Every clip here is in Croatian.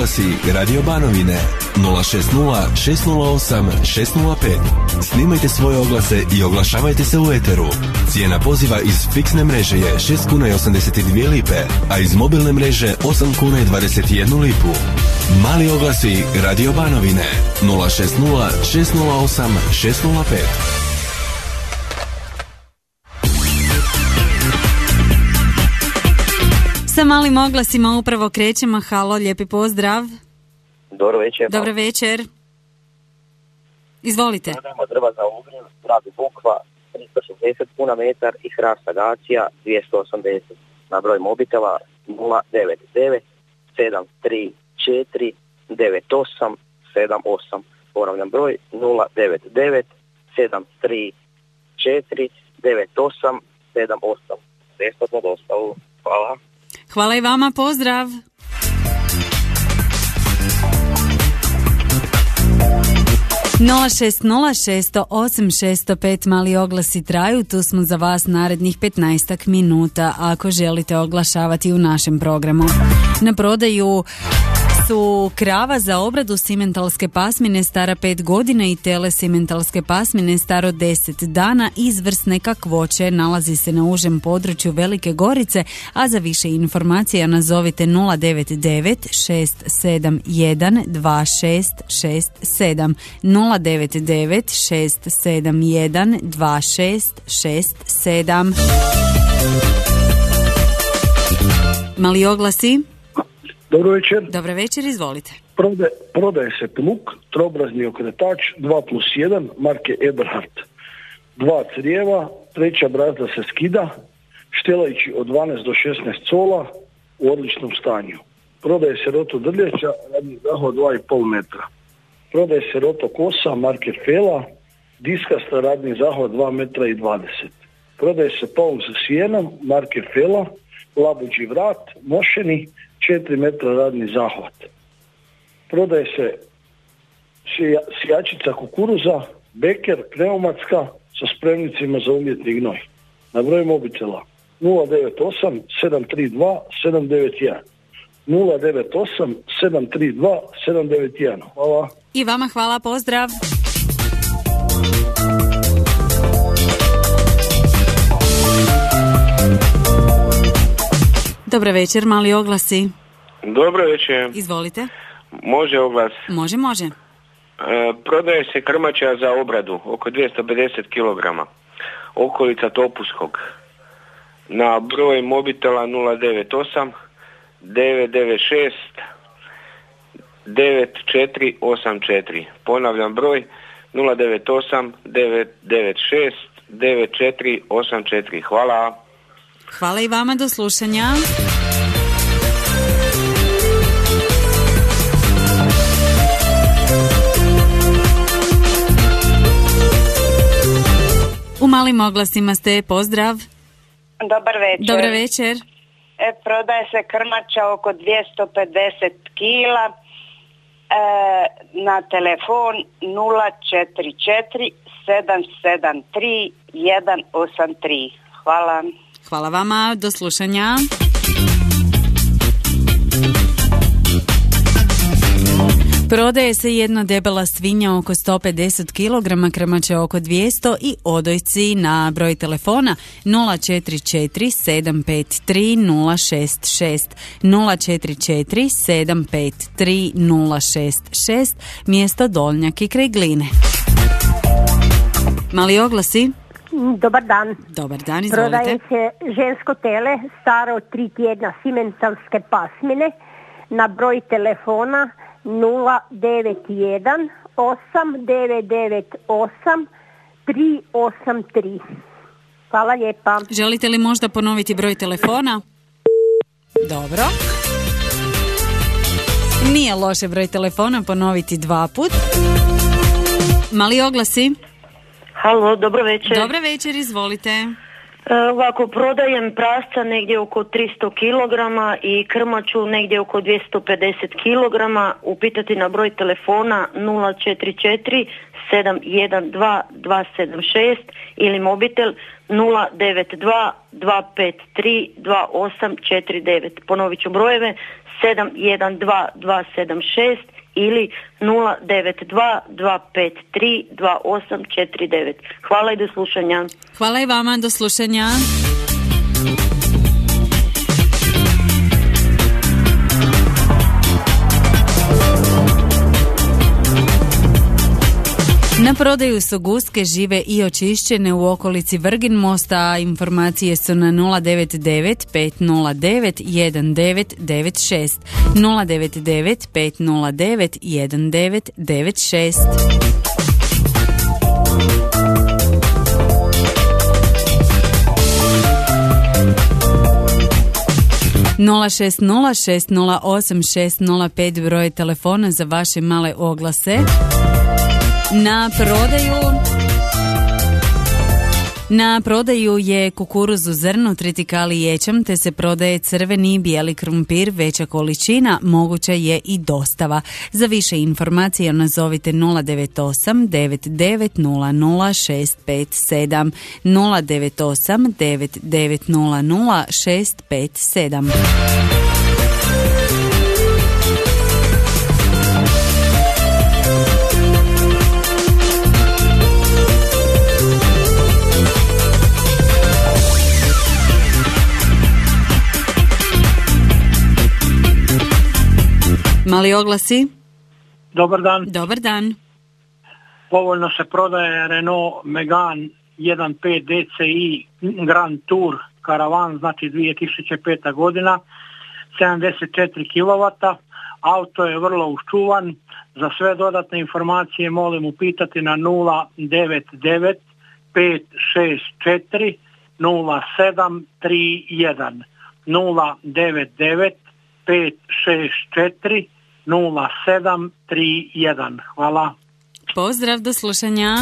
oglasi Radio Banovine 060 608 605. Snimajte svoje oglase i oglašavajte se u eteru. Cijena poziva iz fiksne mreže je 6 kuna i 82 lipe, a iz mobilne mreže 8 kuna i 21 lipu. Mali oglasi Radio Banovine 060 608 605. Sa malim oglasima upravo krećemo. Halo, lijepi pozdrav. Dobro večer. Dobro večer. Izvolite. Prodajemo drva za ugriv, pravi bukva, 360 kuna metar i hrast agacija 280. Na broj mobitela 099 734 9878. Ponavljam broj 099 734 9878. Besplatno dostavu. Hvala. Hvala i vama, pozdrav. Nula 608 mali oglasi traju, tu smo za vas narednih 15 minuta ako želite oglašavati u našem programu. Na prodaju su krava za obradu simentalske pasmine stara 5 godina i tele simentalske pasmine staro 10 dana izvrsne kakvoće. Nalazi se na užem području Velike Gorice, a za više informacija nazovite 099 671 2667 099 671 2667. Mali oglasi. Dobro večer. Dobro večer, izvolite. Prodaje se plug, trobrazni okretač 2+1 marke Eberhard. 2 crijeva, treća brazda se skida, štelajući od 12 do 16 cola u odličnom stanju. Prodaje se roto drljeća, radni zahvat 2,5 metra. Prodaje se roto kosa marke Fela, diskasta radni zahvat 2 metra i 20. Prodaje se paun sa sjenom marke Fela, labuđi vrat, mošeni, 4 metra radni zahvat. Prodaje se sjačica kukuruza, beker, pneumatska sa spremnicima za umjetni gnoj. Na broj mobitela 098 732 791. 098 732 791. Hvala. I vama hvala, pozdrav. Dobro večer, mali oglasi. Dobro večer. Izvolite. Može oglas? Može. Prodaje se krmača za obradu, oko 250 kg. Okolica Topuskog. Na broj mobitela 098 996 9484. Ponavljam broj 098 996 9484. Hvala. Hvala i vama, do slušanja. U malim oglasima ste, pozdrav. Dobar večer. Dobar večer. Prodaje se krmača oko 250 kila na telefon 044 773 183. Hvala. Hvala vama, do slušanja. Prodaje se jedna debela svinja oko 150 kg, krmače oko 200 i odojci na broj telefona 044 753 066 044 753 066, mjesto Dolnjak i kraj Gline. Mali oglasi. Dobar dan. Dobar dan, izvolite. Prodaje se žensko tele staro 3 tjedna simentalske pasmine na broj telefona 091 8998 383. Hvala lijepa. Želite li možda ponoviti broj telefona? Dobro. Nije loše broj telefona ponoviti 2 put. Mali oglasi. Halo, dobro večer. Dobro večer, izvolite. Ovako, prodajem prasca negdje oko 300 kg i krmaču negdje oko 250 kg. Upitati na broj telefona 044 712 276 ili mobitel 092 253 2849. Ponovit ću brojeve 712 276 ili 092 253 2849. Hvala i do slušanja. Hvala i vama, do slušanja. Na prodaju su guske žive i očišćene u okolici Vrgin mosta, a informacije su na 099 509 1996. 099 509 1996. 060608605 broj telefona za vaše male oglase. Na prodaju je kukuruz u zrnu, tritikali ječam, te se prodaje crveni i bijeli krumpir, veća količina, moguća je i dostava. Za više informacija nazovite 098 9900 657 098 9900 657. Mali oglasi. Dobar dan. Dobar dan. Povoljno se prodaje Renault Megane 1.5 DCI Grand Tour karavan, znači 2005. godina, 74 kW. Auto je vrlo uščuvan. Za sve dodatne informacije molim upitati na 099 564 0731 099 564 0731. Hvala. Pozdrav, do slušanja.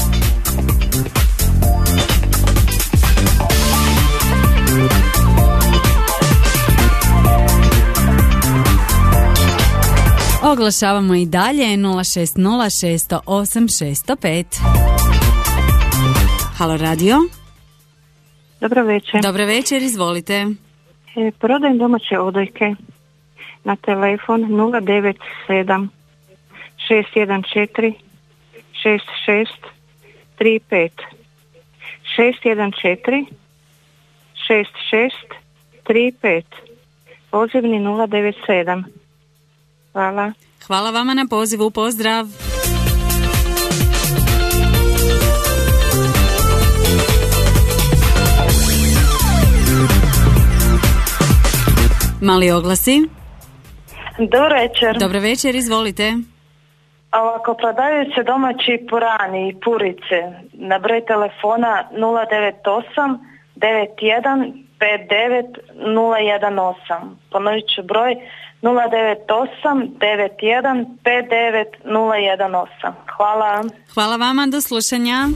Oglašavamo i dalje 060 608 605. Halo radio. Dobro večer. Dobro večer, izvolite. Prodajem domaće odojke na telefon 097 614 6635 614 6635, pozivni 097. Hvala. Hvala vama na pozivu, pozdrav. Mali oglasi. Dobro večer. Dobro večer, izvolite. Ovako, prodaju se domaći purani i purice na broj telefona 098 91 59 018. Ponovit ću broj 098 91 59 018. Hvala. Hvala vama, do slušanja.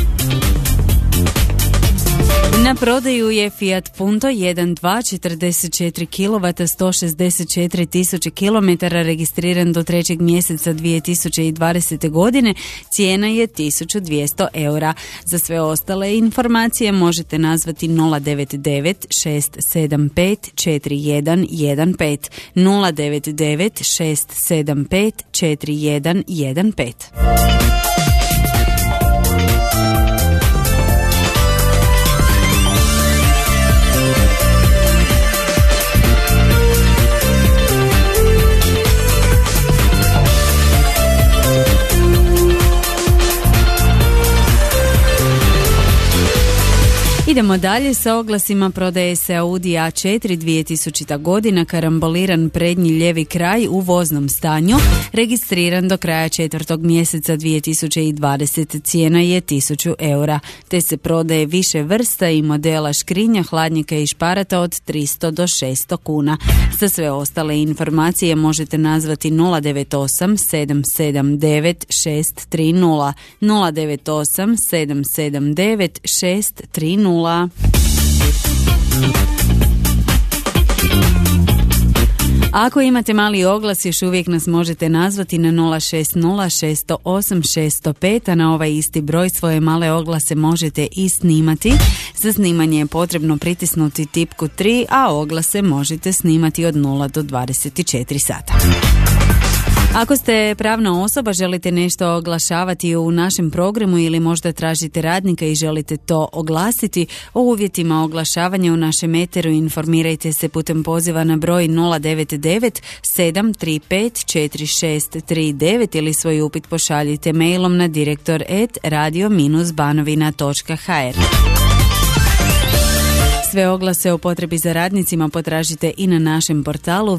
Na prodaju je Fiat Punto 1.2 44 kW 164 tisuće km registriran do 3. mjeseca 2020. godine. Cijena je 1200 eura. Za sve ostale informacije možete nazvati 099 675 4115 099 675 4115. Idemo dalje sa oglasima. Prodaje se Audi A4 2000. godina, karamboliran prednji lijevi kraj u voznom stanju, registriran do kraja 4. mjeseca 2020. Cijena je 1000 eura, te se prodaje više vrsta i modela škrinja, hladnjaka i šparata od 300 do 600 kuna. Za sve ostale informacije možete nazvati 098 779 630 098 779 630. Ako imate mali oglas, još uvijek nas možete nazvati na 060 608 605, a na ovaj isti broj svoje male oglase možete i snimati. Za snimanje je potrebno pritisnuti tipku 3, a oglase možete snimati od 0 do 24 sata. Ako ste pravna osoba, želite nešto oglašavati u našem programu ili možda tražite radnika i želite to oglasiti, o uvjetima oglašavanja u našem eteru informirajte se putem poziva na broj 099 735 4639 ili svoj upit pošaljite mailom na direktor@radio-banovina.hr. Sve oglase o potrebi za radnicima potražite i na našem portalu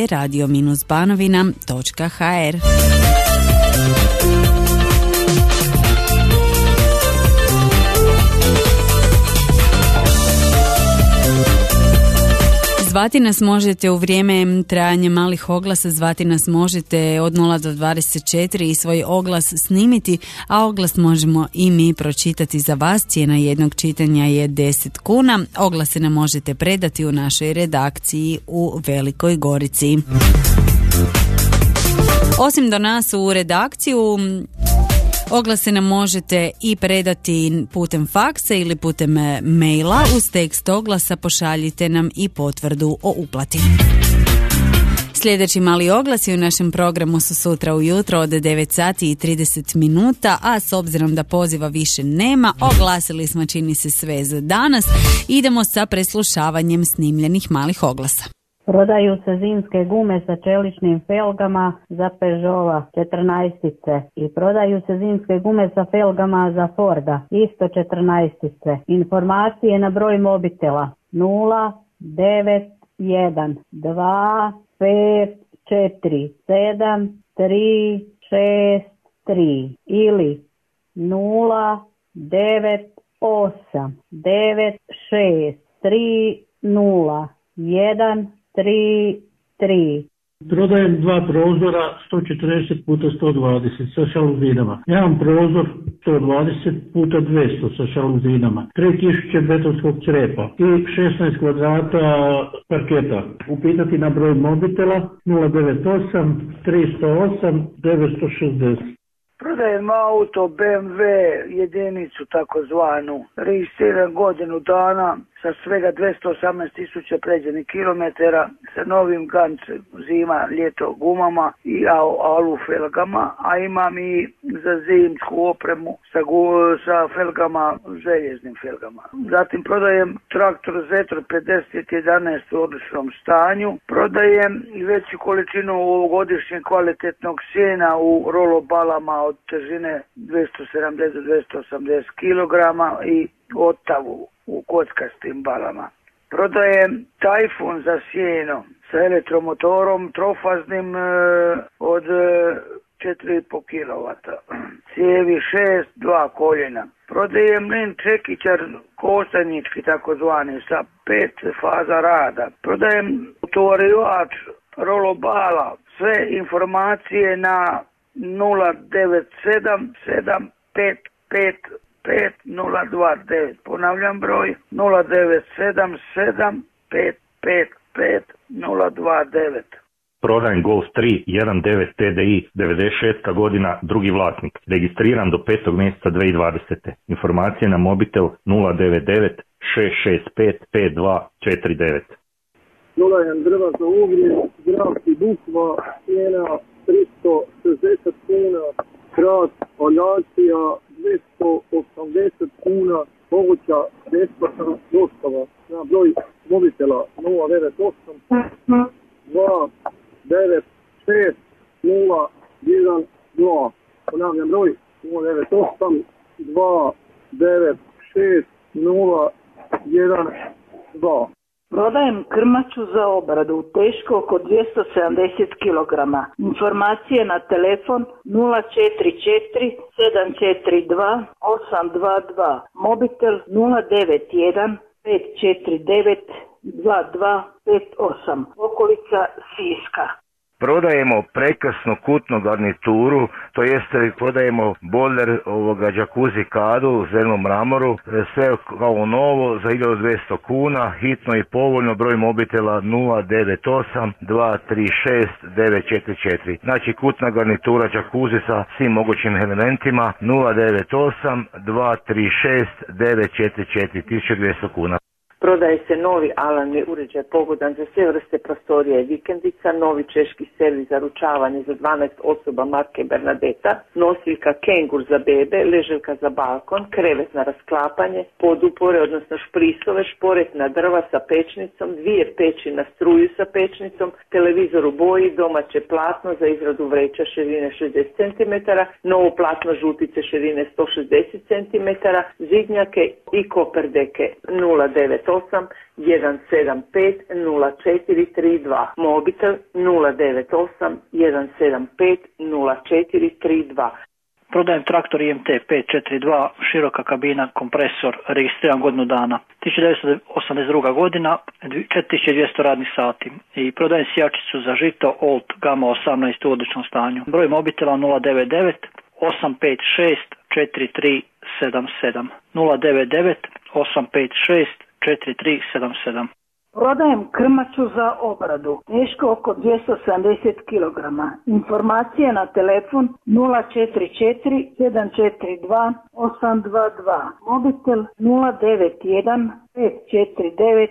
www.radio-banovina.hr. Zvati nas možete u vrijeme trajanja malih oglasa, zvati nas možete od 0 do 24 i svoj oglas snimiti, a oglas možemo i mi pročitati za vas. Cijena jednog čitanja je 10 kuna. Oglase nam možete predati u našoj redakciji u Velikoj Gorici. Osim do nas u redakciju, oglase nam možete i predati putem faksa ili putem maila. Uz tekst oglasa pošaljite nam i potvrdu o uplati. Sljedeći mali oglasi u našem programu su sutra ujutro od 9 sati i 30 minuta, a s obzirom da poziva više nema, oglasili smo čini se sve za danas. Idemo sa preslušavanjem snimljenih malih oglasa. Prodaju se zimske gume sa čeličnim felgama za Peugeota 14. I prodaju se zimske gume sa felgama za Forda, isto 14. Informacije na broj mobitela 091 2 5 4 7 3 6 3 ili 0 9 8 9 6 3 0 1 3. Prodajem dva prozora 140 puta 120 sa šaluzinama. Jedan prozor 120 puta 200 sa šaluzinama. 3000 betonskog crepa i 16 kvadrata parketa. Upitati na broj mobitela 098 308 960. Prodajem auto BMW jedinicu takozvanu, registriran godinu dana sa svega 218.000 pređenih kilometara, sa novim ganc zima, ljeto gumama i alu felgama, a imam i za zimsku opremu sa felgama, željeznim felgama. Zatim prodajem traktor Zetro 5011 u odličnom stanju, prodajem i veću količinu ovogodišnjeg kvalitetnog sjena u rolobalama od težine 270 do 280 kg i otavu u kockastim balama. Prodajem Tajfun za sjeno sa elektromotorom trofaznim od 4,5 kW. Cijevi 6, 2 koljena. Prodajem mlin čekićar kostanjički takozvani sa 5 faza rada. Prodajem utovarivač rolobala. Sve informacije na 097 755 5029. Ponavljam broj 097 755 5029. Prodajem Golf 3 1.9 TDI 96. godina, drugi vlasnik. Registriran do 5. mjeseca 2020. Informacije na mobitel 099 665 5249. Prodajem drva za ugljen, Zdravki Bukva, cijena 360 kuna, krat Aljacija 280 kuna, moguća besplatna dostava na broj mobitela 098 2 9 6 0 1 2. Ponavljam broj 098 2 9 6 0 1 2. Prodajem krmaču za obradu, teško oko 270 kg. Informacije na telefon 044 742 822, mobitel 091 549 2258, okolica Siska. Prodajemo prekrasnu kutnu garnituru, to jeste prodajemo bojler džakuzi kadu u zelenom mramoru, sve kao novo za 1200 kuna, hitno i povoljno, broj mobitela 098 236 944. Znači kutna garnitura džakuzi sa svim mogućim elementima 098 236 944, 1200 kuna. Prodaje se novi alarmni uređaj pogodan za sve vrste prostorija i vikendica, novi češki servis za ručavanje za 12 osoba marke Bernadetta, nosiljka Kengur za bebe, leželjka za balkon, krevet na rasklapanje, podupore odnosno šprisove, šporetna drva sa pečnicom, 2 peći na struju sa pečnicom, televizor u boji, domaće platno za izradu vreća širine 60 cm, novo platno žutice širine 160 cm, zidnjake i koperdeke 098 175 0432, mobitel 098 175 0432. Prodajem traktor IMT 542, široka kabina, kompresor, registriran godinu dana. 1982. godina, 4200 radnih sati. I prodajem sjačicu za žito Old Gamma 18 u odličnom stanju. Broj mobitela 099 856 4377. 099 856 4377. Prodajem krmaču za obradu, teško oko 270 kg. Informacije na telefon 044 742 822. Mobitel 091 549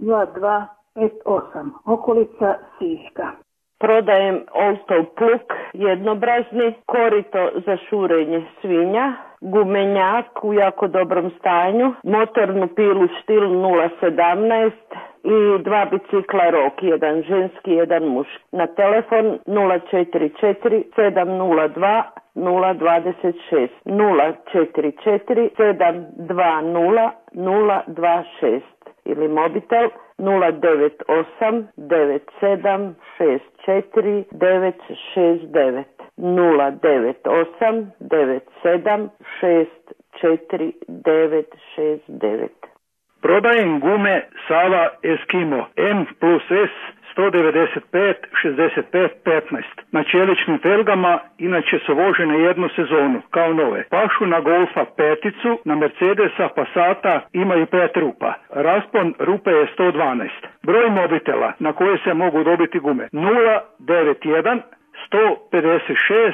2258. Okolica Siška. Prodajem Oltov plug jednobrazni, korito za šurenje svinja, gumenjak u jako dobrom stanju, motornu pilu Štil 017 i 2 bicikla Rok, jedan ženski, jedan muški. Na telefon 044 702 026 044 720 026 ili mobitel 098 97 64 969 098 97 64 969. Prodajem gume Sava Eskimo M plus S 195 65 15 na čeličnim felgama, inače su vožene jednu sezonu kao nove. Pašu na Golfa peticu, na Mercedesa Passata imaju 5 rupa. Raspon rupe je 112. Broj mobitela na koje se mogu dobiti gume 091 156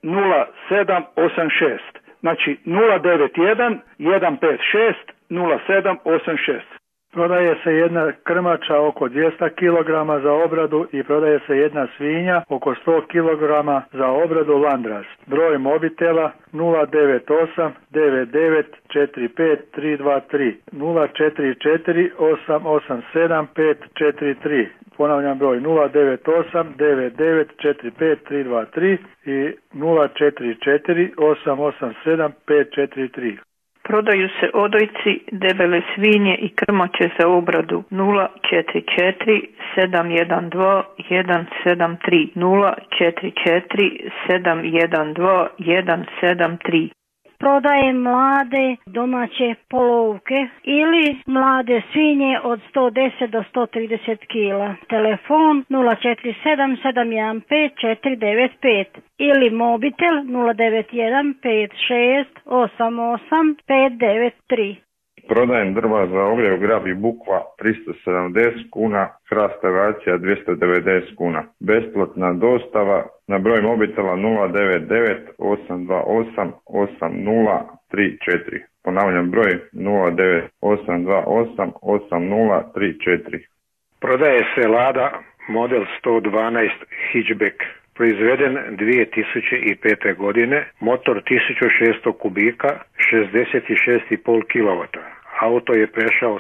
0786. Znači 091 156 0786. Prodaje se jedna krmača oko 200 kg za obradu i prodaje se jedna svinja oko 100 kg za obradu Landras. Broj mobitela 098 99 45 323 044 887 543. Ponavljam broj 098 99 45 323 i 044 887 543. Prodaju se odojci, debele svinje i krmače za obradu 044 712 173 044 712 173. Prodajem mlade domaće polovke ili mlade svinje od 110 do 130 kg. Telefon 047 715 495 ili mobitel 091 56 88 593. Prodajem drva za ogrjev Grab i Bukva 370 kuna, hrast akacija 290 kuna. Besplatna dostava na broj mobitela 099 828 8034. Ponavljam broj 098 228 8034. Prodaje se Lada model 112 hatchback. Proizveden 2005. godine, motor 1600 kubika, 66,5 kW. Auto je prešao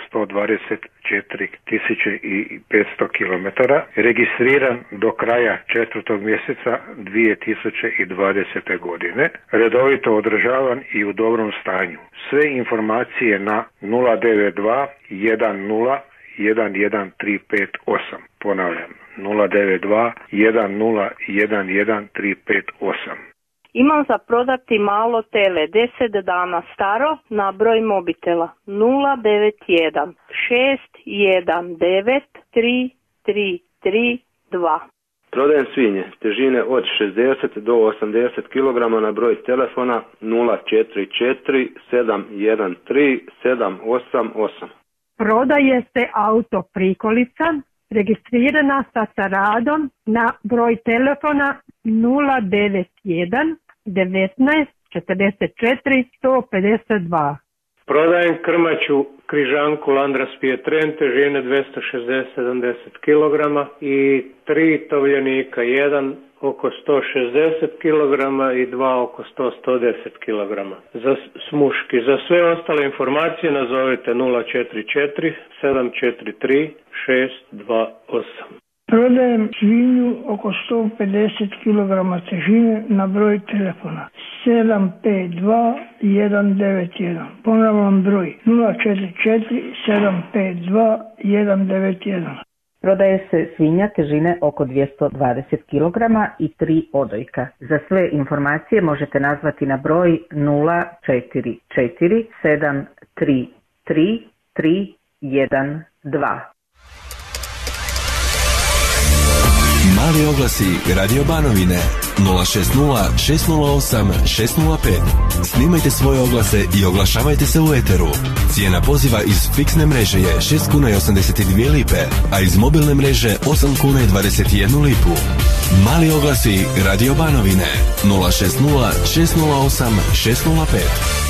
124.500 km, registriran do kraja 4. mjeseca 2020. godine, redovito održavan i u dobrom stanju. Sve informacije na 092 10 11358. Ponavljam, 092 10 11358. Imam za prodati malo tele 10 dana staro na broj mobitela 091 619 3332. Prodajem svinje težine od 60 do 80 kg na broj telefona 044 713 788. Prodaje se auto prikolica registrirana sa taradom na broj telefona 091 19 44 152. Prodajem krmaču križanku Landras Pietren težine 260-70 kg i 3 tovljenika, jedan oko 160 kg i 2 oko 100-110 kg. Za smuški. Za sve ostale informacije nazovite 044 743 628. Prodajem svinju oko 150 kg težine na broj telefona 752 191. Ponavljam broj 044 752 191. Prodaje se svinja težine oko 220 kg i 3 odojka. Za sve informacije možete nazvati na broj 044 733 312. Mali oglasi Radio Banovine 060 608 605. Snimajte svoje oglase i oglašavajte se u eteru. Cijena poziva iz fiksne mreže je 6 kuna i 82 lipe, a iz mobilne mreže 8 kuna i 21 lipu. Mali oglasi Radio Banovine 060 608 605.